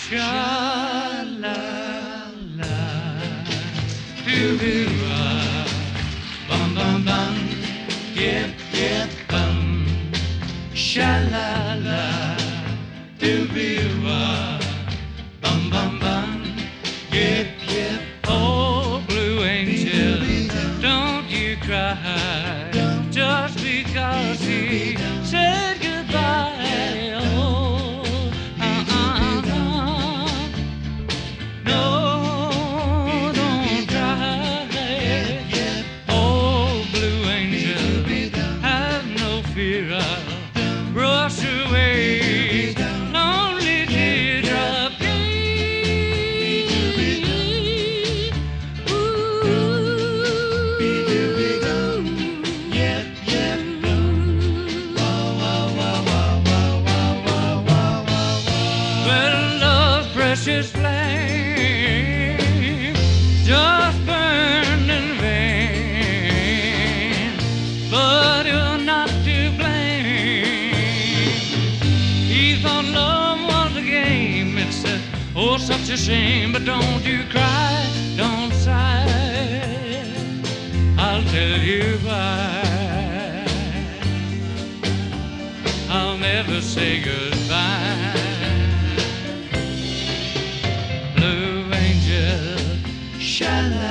Sha la la, doo doo ah, bum bum bum, yep yep bum. Sha la la, doo doo ah, bum bum bum, yep yep. Oh blue angel, don't you cry, just because he said goodbye. Brush away lonely teardrop. Yep, yep. Well, love's precious flame just burned in vain, but you're not to blame. He thought love was a game. It's oh such a shame. But don't you cry, don't sigh, I'll tell you why. I'll never say goodbye. Blue angel, sha la